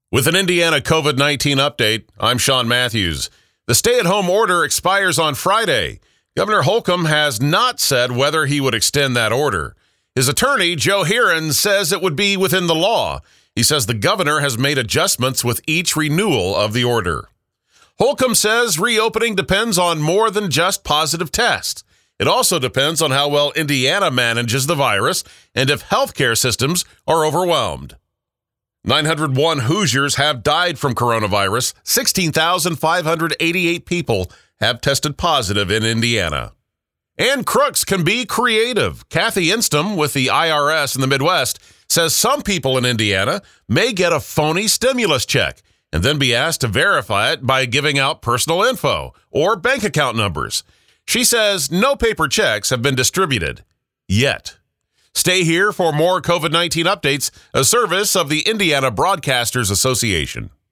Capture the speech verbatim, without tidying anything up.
With an Indiana COVID nineteen update, I'm Sean Matthews. The stay-at-home order expires on Friday. Governor Holcomb has not said whether he would extend that order. His attorney, Joe Heron, says it would be within the law. He says the governor has made adjustments with each renewal of the order. Holcomb says reopening depends on more than just positive tests. It also depends on how well Indiana manages the virus and if healthcare systems are overwhelmed. nine hundred one Hoosiers have died from coronavirus. sixteen thousand five hundred eighty-eight people have tested positive in Indiana. And crooks can be creative. Kathy Instam with the I R S in the Midwest says some people in Indiana may get a phony stimulus check and then be asked to verify it by giving out personal info or bank account numbers. She says no paper checks have been distributed yet. Stay here for more COVID nineteen updates, a service of the Indiana Broadcasters Association.